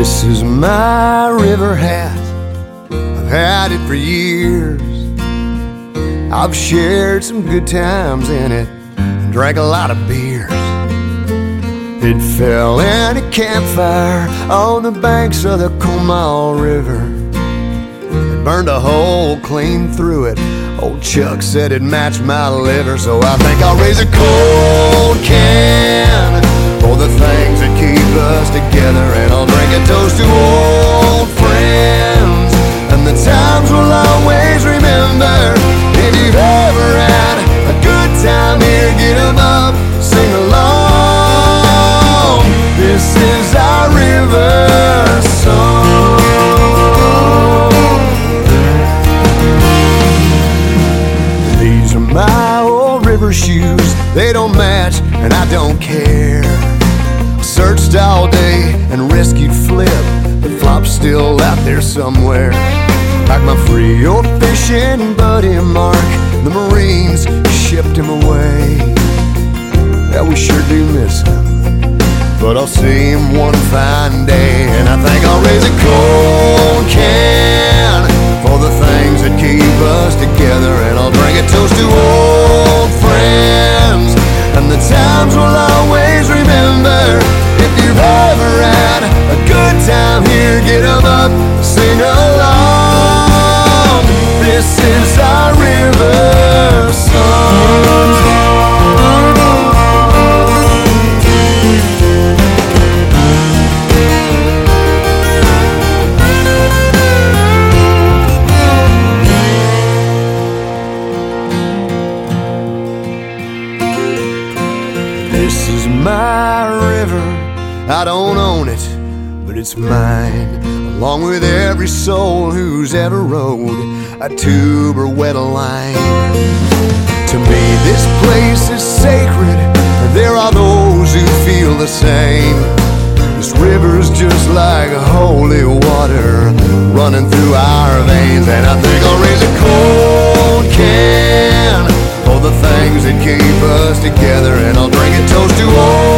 This is my river hat, I've had it for years. I've shared some good times in it and drank a lot of beers. It fell in a campfire on the banks of the Comal River. It burned a hole clean through it. Old Chuck said it matched my liver. So I think I'll raise a cold can for the things that keep us together, and I'll drink a toast to old friends and the times we'll always remember. If you've ever had a good time here, get 'em up, sing along. This is our river song. These are my old river shoes. They don't match and I don't care. Searched all day and rescued Flip, but Flop's still out there somewhere. Like my free old fishing buddy Mark, the Marines shipped him away. Yeah, we sure do miss him, but I'll see him one fine day. And I think I'll raise a cold can for the things that keep us together, and I'll drink a toast to old friends and the times we'll always remember. If you've ever had a good time here, get 'em up, sing along. This is our river song. This is my river, I don't own it, but it's mine, along with every soul who's ever rode a tube or wet a line. To me this place is sacred, and there are those who feel the same. This river's just like holy water running through our veins. And I think I'll raise a cold can for the things that keep us together, and I'll drink a toast to old